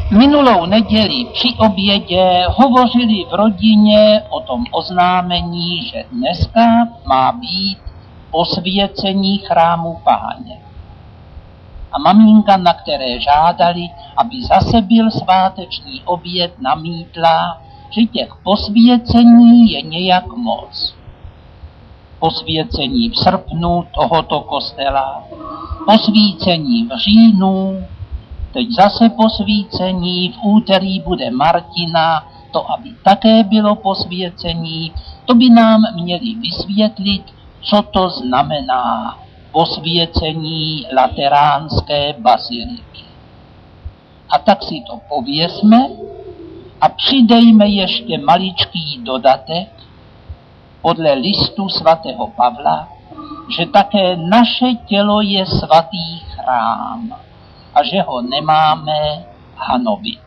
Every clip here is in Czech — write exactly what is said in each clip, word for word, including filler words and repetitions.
Minulou neděli při obědě hovořili v rodině o tom oznámení, že dneska má být posvěcení chrámu Páně. A maminka, na které žádali, aby zase byl sváteční oběd, namítla, že těch posvěcení je nějak moc. Posvěcení v srpnu tohoto kostela, posvícení v říjnu, teď zase posvícení, v úterý bude Martina, to, aby také bylo posvěcení, to by nám měli vysvětlit, co to znamená posvěcení lateránské baziliky. A tak si to pověsme a přidejme ještě maličký dodatek podle listu svatého Pavla, že také naše tělo je svatý chrám a že ho nemáme hanobit.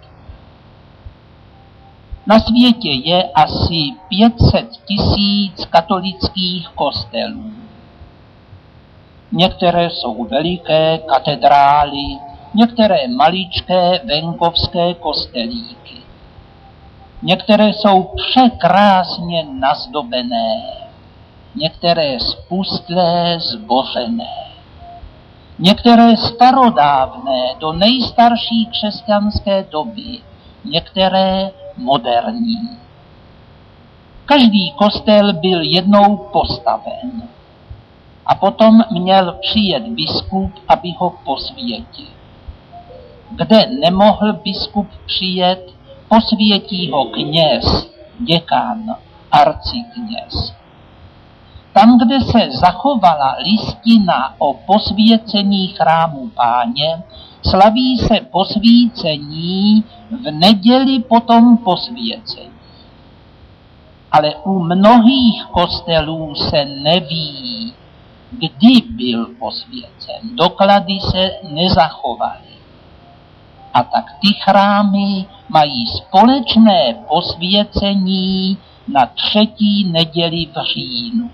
Na světě je asi pět set tisíc katolických kostelů. Některé jsou veliké katedrály, některé maličké venkovské kostelíky. Některé jsou překrásně nazdobené, některé spustlé, zbořené. Některé starodávné do nejstarší křesťanské doby, některé moderní. Každý kostel byl jednou postaven a potom měl přijet biskup, aby ho posvětil. Kde nemohl biskup přijet, posvětí ho kněz, děkan, arcikněz. Tam, kde se zachovala listina o posvěcení chrámu Páně, slaví se posvícení v neděli potom posvěcení. Ale u mnohých kostelů se neví, kdy byl posvěcen. Doklady se nezachovaly. A tak ty chrámy mají společné posvěcení na třetí neděli v říjnu.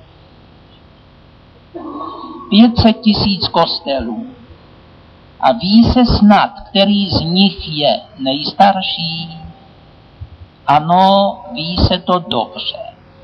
pět set tisíc kostelů. A ví se snad, který z nich je nejstarší? Ano, ví se to dobře.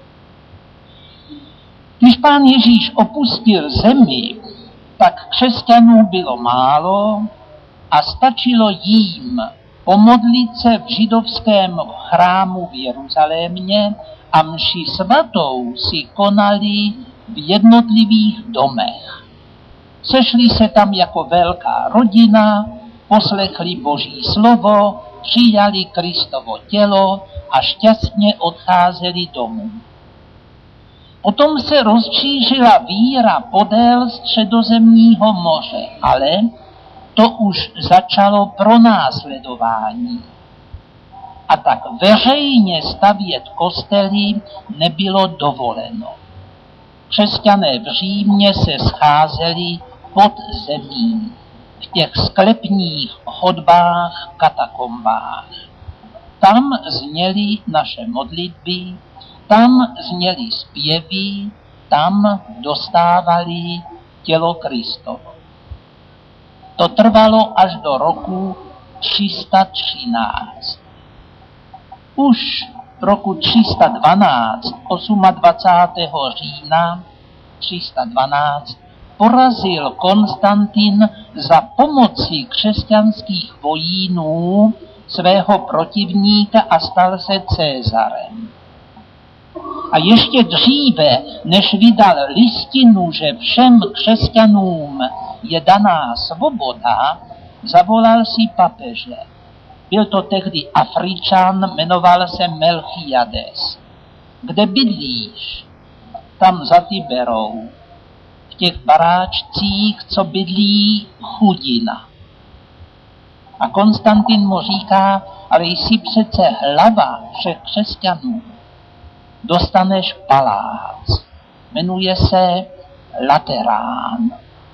Když Pán Ježíš opustil zemi, tak křesťanů bylo málo a stačilo jim pomodlit se v židovském chrámu v Jeruzalémě a mši svatou si konali v jednotlivých domech. Sešli se tam jako velká rodina, poslechli Boží slovo, přijali Kristovo tělo a šťastně odcházeli domů. Potom se rozšířila víra podél Středozemního moře, ale to už začalo pronásledování. A tak veřejně stavět kostely nebylo dovoleno. Křesťané v Římě se scházeli pod zemí, v těch sklepních chodbách, katakombách. Tam zněly naše modlitby, tam zněly zpěvy, tam dostávali tělo Kristovo. To trvalo až do roku tři sta třináct. Už v roku tři sta dvanáct, dvacátého osmého října tři sta dvanáct, porazil Konstantin za pomoci křesťanských vojínů svého protivníka a stal se Césarem. A ještě dříve, než vydal listinu, že všem křesťanům je daná svoboda, zavolal si papeže. Byl to tehdy Afričan, jmenoval se Melchiades. Kde bydlíš? Tam za Tiberou. V těch baráčcích, co bydlí chudina. A Konstantin mu říká, ale jsi přece hlava všech křesťanů. Dostaneš palác. Jmenuje se Laterán.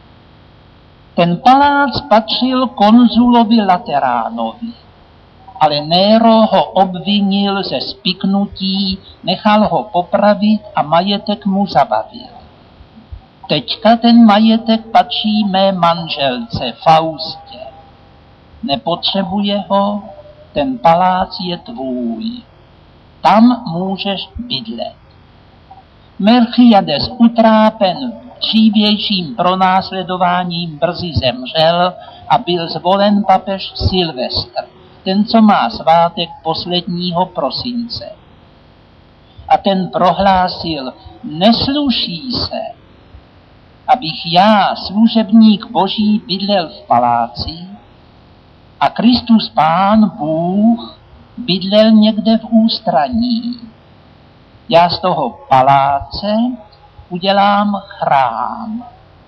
Ten palác patřil konzulovi Lateránovi, ale Nero ho obvinil ze spiknutí, nechal ho popravit a majetek mu zabavil. Teďka ten majetek patří mé manželce Faustě. Nepotřebuje ho, ten palác je tvůj. Tam můžeš bydlet. Melchiades, utrápen dřívějším pronásledováním, brzy zemřel a byl zvolen papež Silvestr, ten, co má svátek posledního prosince. A ten prohlásil, nesluší se, abych já, služebník Boží, bydlel v paláci a Kristus Pán Bůh bydlel někde v ústraní. Já z toho paláce udělám chrám.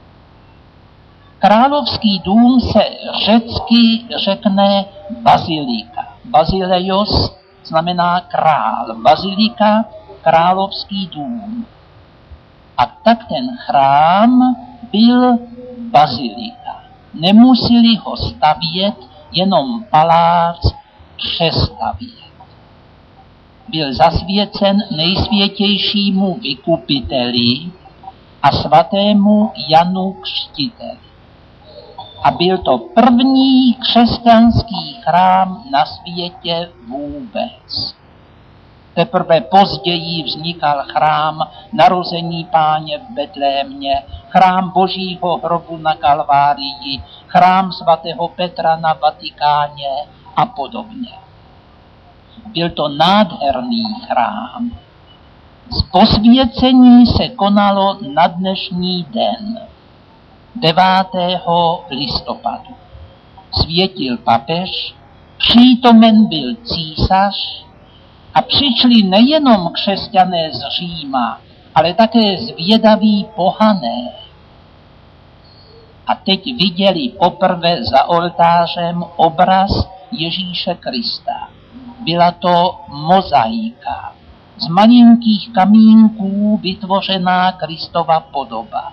Královský dům se řecky řekne bazilika. Basileios znamená král. Bazilika, královský dům. A tak ten chrám byl bazilika. Nemuseli ho stavět, jenom palác přestavět. Byl zasvěcen nejsvětějšímu vykupiteli a svatému Janu Křtiteli. A byl to první křesťanský chrám na světě vůbec. Teprve později vznikal chrám narození Páně v Betlémě, chrám Božího hrobu na Kalvárii, chrám svatého Petra na Vatikáně a podobně. Byl to nádherný chrám. Z posvěcení se konalo na dnešní den, devátého listopadu. Světil papež, přítomen byl císař a přišli nejenom křesťané z Říma, ale také zvědaví pohané. A teď viděli poprvé za oltářem obraz Ježíše Krista. Byla to mozaika, z malinkých kamínků vytvořená Kristova podoba.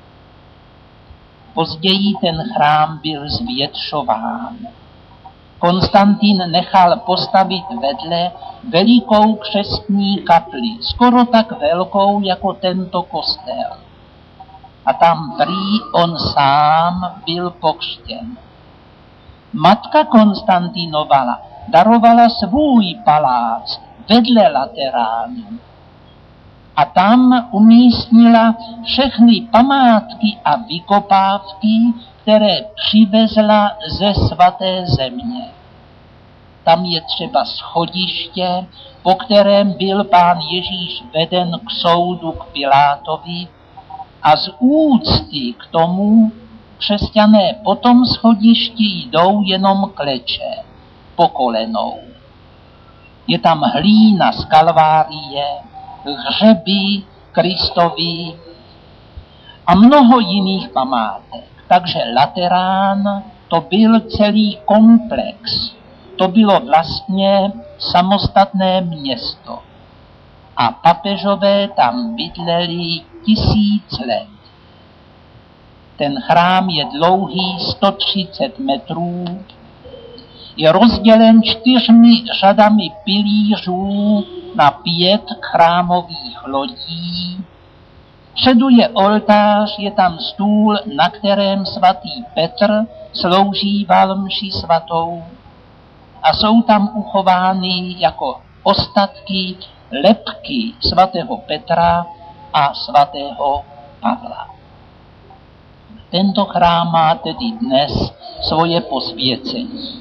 Později ten chrám byl zvětšován. Konstantin nechal postavit vedle velikou křestní kapli, skoro tak velkou jako tento kostel. A tam prý on sám byl pokřtěn. Matka Konstantinova darovala svůj palác vedle Lateránu a tam umístnila všechny památky a vykopávky, které přivezla ze svaté země. Tam je třeba schodiště, po kterém byl Pán Ježíš veden k soudu k Pilátovi a z úcty k tomu křesťané po tom schodišti jdou jenom kleče, po kolenou. Je tam hlína z Kalvárie, hřeby Kristovi a mnoho jiných památek. Takže Laterán to byl celý komplex. To bylo vlastně samostatné město. A papežové tam bydleli tisíc let. Ten chrám je dlouhý sto třicet metrů, je rozdělen čtyřmi řadami pilířů na pět chrámových lodí. Předu je oltář, je tam stůl, na kterém svatý Petr sloužíval mši svatou a jsou tam uchovány jako ostatky lebky svatého Petra a svatého Pavla. Tento chrám má tedy dnes svoje posvěcení.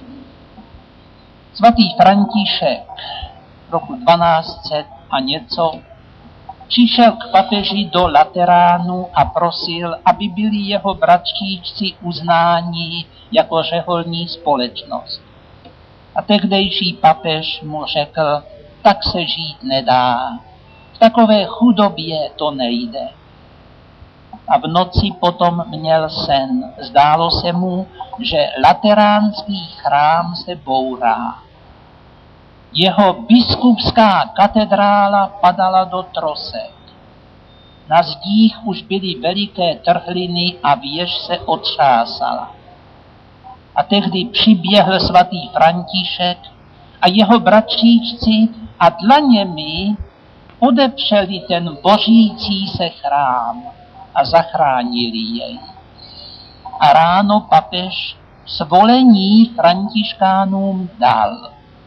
Svatý František roku dvanáct set a něco přišel k papeži do Lateránu a prosil, aby byli jeho bratříčci uznáni jako řeholní společnost. A tehdejší papež mu řekl, tak se žít nedá, v takové chudobě to nejde. A v noci potom měl sen. Zdálo se mu, že lateránský chrám se bourá. Jeho biskupská katedrála padala do trosek. Na zdích už byly veliké trhliny a věž se otřásala. A tehdy přiběhl svatý František a jeho bratříčci a dlaněmi odepřeli ten bořící se chrám a zachránili jej. A ráno papež svolení františkánům dal.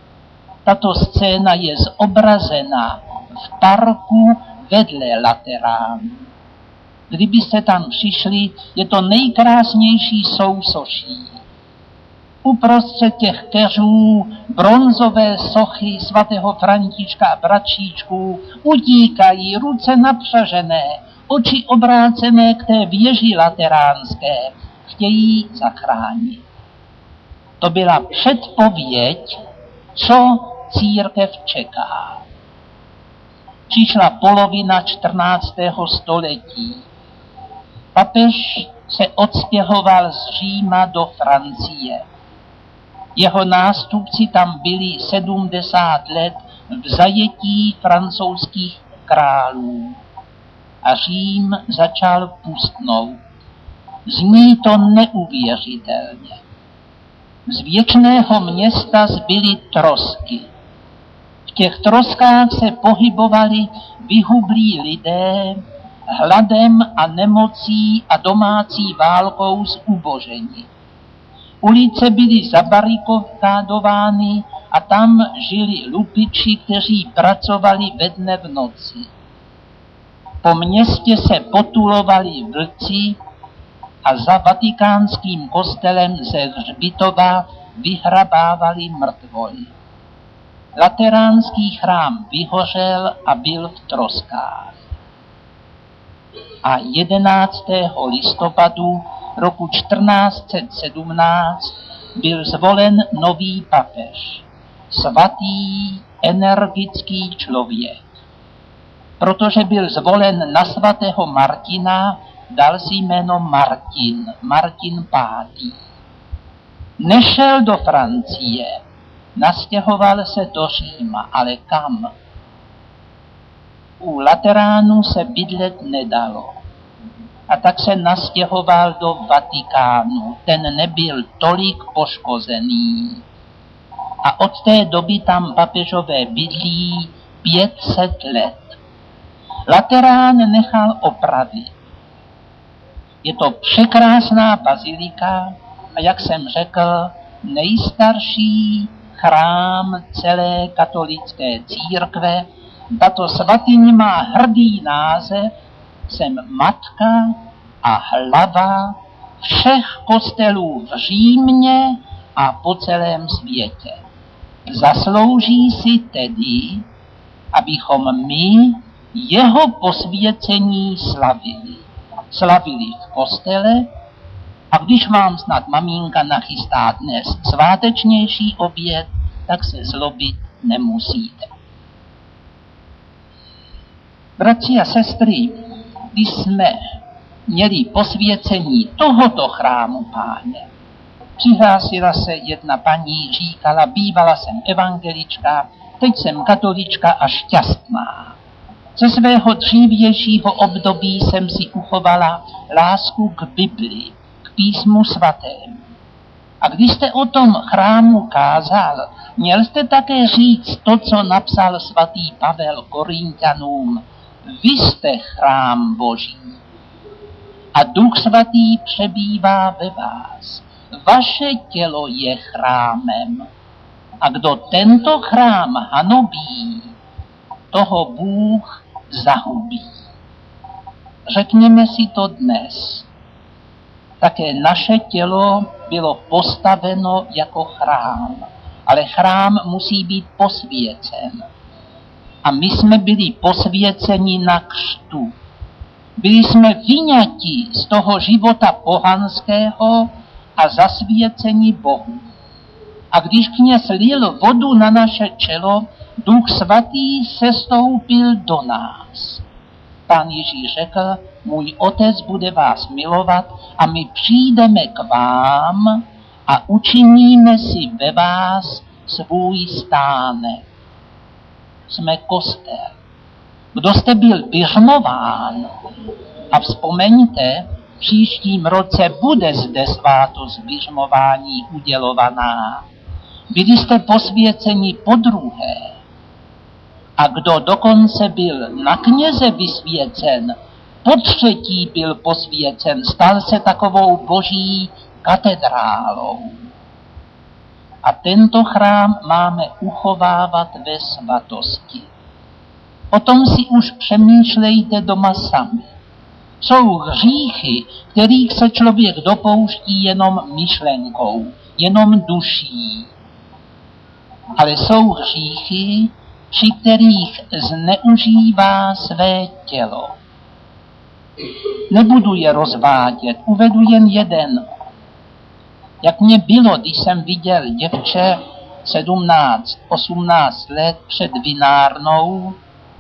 tato scéna je zobrazena v parku vedle Lateránu. Kdybyste tam přišli, je to nejkrásnější sousoší. Uprostřed těch keřů bronzové sochy svatého Františka a bratříčků utíkají, ruce napřažené, oči obrácené k té věži lateránské, chtějí zachránit. To byla předpověď, co církev čeká. Přišla polovina čtrnáctého století. Papež se odstěhoval z Říma do Francie. Jeho nástupci tam byli sedmdesát let v zajetí francouzských králů. A Řím začal pustnout. Zní to neuvěřitelně. Z věčného města zbyly trosky. V těch troskách se pohybovali vyhublí lidé hladem a nemocí a domácí válkou z ubožení. Ulice byly zabarikodovány a tam žili lupiči, kteří pracovali ve dne v noci. Po městě se potulovali vlci a za vatikánským kostelem ze hřbitova vyhrabávali mrtvoly. Lateránský chrám vyhořel a byl v troskách. A jedenáctého listopadu roku čtrnáct set sedmnáct byl zvolen nový papež, svatý, energický člověk. Protože byl zvolen na svatého Martina, dal si jméno Martin, Martin pátý. Nešel do Francie, nastěhoval se do Říma, ale kam? U Lateránu se bydlet nedalo. A tak se nastěhoval do Vatikánu. Ten nebyl tolik poškozený. A od té doby tam papežové bydlí pět set let. Laterán nechal opravit. Je to překrásná bazilika a jak jsem řekl, nejstarší chrám celé katolické církve. Tato svatyně má hrdý název: jsem matka a hlava všech kostelů v Římě a po celém světě. Zaslouží si tedy, abychom my jeho posvěcení slavili. Slavili v kostele, a když vám snad maminka nachystá dnes svátečnější oběd, tak se zlobit nemusíte. Bratři a sestry, když jsme měli posvěcení tohoto chrámu Páně, přihlásila se jedna paní, říkala: bývala jsem evangelička, teď jsem katolička a šťastná. Ze svého dřívějšího období jsem si uchovala lásku k Biblii, k písmu svatému. A když jste o tom chrámu kázal, měl jste také říct to, co napsal svatý Pavel Korinťanům: vy jste chrám Boží a Duch svatý přebývá ve vás. Vaše tělo je chrámem. A kdo tento chrám hanobí, toho Bůh zahubí. Řekněme si to dnes. Také naše tělo bylo postaveno jako chrám, ale chrám musí být posvěcen. A my jsme byli posvěceni na křtu. Byli jsme vyňati z toho života pohanského a zasvěceni Bohu. A když kněz lil vodu na naše čelo, Duch svatý sestoupil do nás. Pán Ježíš řekl: můj otec bude vás milovat a my přijdeme k vám a učiníme si ve vás svůj stánek. Jsme kostel. Kdo jste byl běžmován, a vzpomeňte, v příštím roce bude zde svátost běžmování udělovaná. Byli jste posvěceni podruhé. A kdo dokonce byl na kněze vysvěcen, po třetí byl posvěcen, stal se takovou boží katedrálou. A tento chrám máme uchovávat ve svatosti. O tom si už přemýšlejte doma sami. Jsou hříchy, kterých se člověk dopouští jenom myšlenkou, jenom duší. Ale jsou hříchy, při kterých zneužívá své tělo. Nebudu je rozvádět, uvedu jen jeden. Jak mě bylo, když jsem viděl děvče sedmnáct, osmnáct let před vinárnou,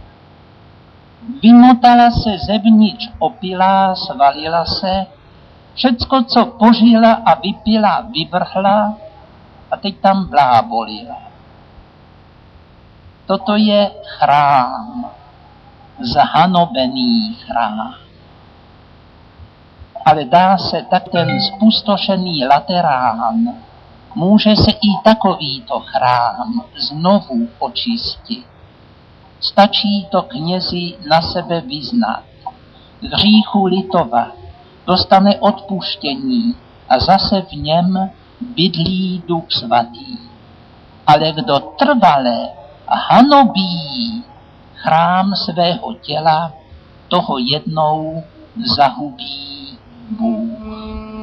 vymotala se zevnitř, opila, svalila se, všecko, co požila a vypila, vyvrhla a teď tam blábolila. Toto je chrám, zhanobený chrám. Ale dá se tak ten spustošený Laterán, může se i takovýto chrám znovu očistit. Stačí to knězi na sebe vyznat, hříchu litovat, dostane odpuštění a zase v něm bydlí Duch Svatý. Ale kdo trvale hanobí chrám svého těla, toho jednou zahubí Bůh.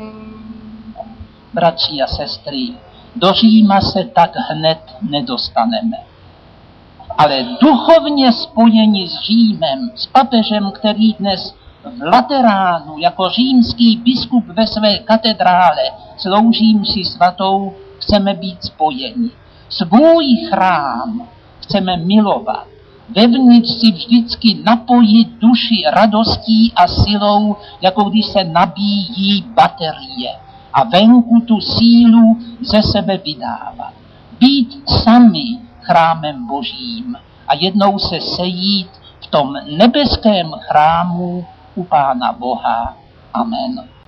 Bratři a sestry, do Říma se tak hned nedostaneme. Ale duchovně spojeni s Římem, s papežem, který dnes v Lateránu jako římský biskup ve své katedrále slouží mši svatou, chceme být spojeni. Svůj chrám chceme milovat. Vevnitř si vždycky napojit duši radostí a silou, jako když se nabíjí baterie. A venku tu sílu ze sebe vydávat. Být sami chrámem Božím a jednou se sejít v tom nebeském chrámu u Pána Boha. Amen.